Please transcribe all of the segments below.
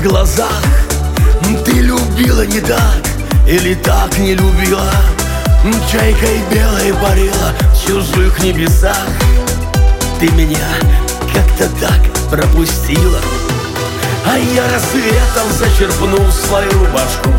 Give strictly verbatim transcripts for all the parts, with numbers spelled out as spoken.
глазах. Ты любила не так или так не любила, чайкой белой парила в чужих небесах. Ты меня как-то так пропустила, а я рассветом зачерпнул свою рубашку,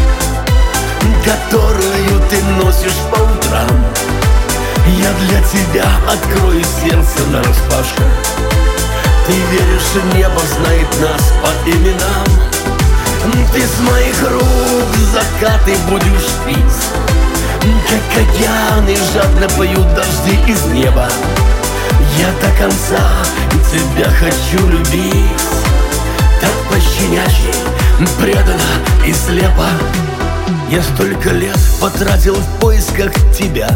которую ты носишь по утрам. Я для тебя открою сердце нараспашку. Ты веришь, небо знает нас по именам. Ты с моих рук закаты будешь пить, как океаны жадно поют дожди из неба. Я до конца тебя хочу любить, так пощенячьи, преданно и слепо. Я столько лет потратил в поисках тебя,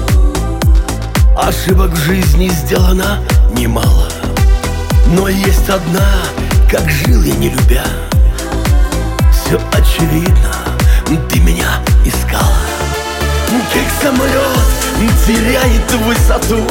ошибок в жизни сделано немало, но есть одна, как жил я не любя. Все очевидно, ты меня искала, как самолет теряет высоту,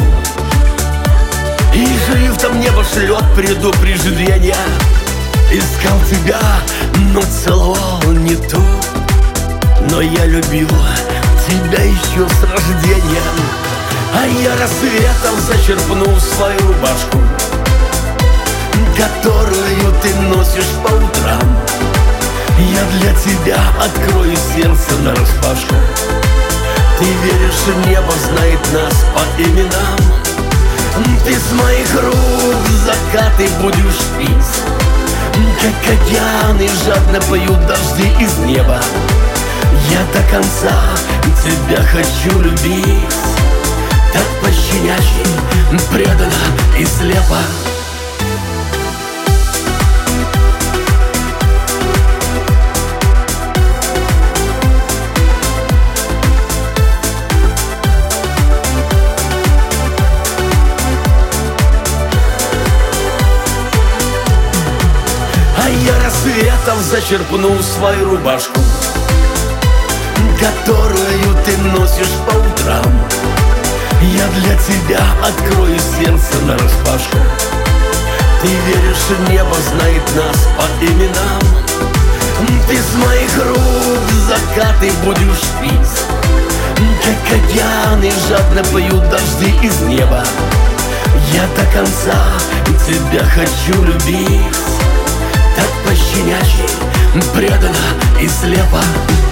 и шрифтом небо шлет предупреждения. Искал тебя, но целовал не ту, но я любил тебя еще с рождения. А я рассветом зачерпнул свою рубашку, которую ты носишь по утрам. Я для тебя открою сердце нараспашку. Ты веришь, небо знает нас по именам. Ты с моих рук закаты будешь пить, как океаны жадно поют дожди из неба. Я до конца тебя хочу любить, так пощенячьи, преданно и слепо. А я рассветом зачерпнул свою рубашку, которую ты носишь по утрам. Я для тебя открою сердце нараспашку. Ты веришь, небо знает нас по именам. Ты с моих рук закаты будешь пить, как океаны жадно поют дожди из неба. Я до конца тебя хочу любить, так пощенячьи, преданно и слепо.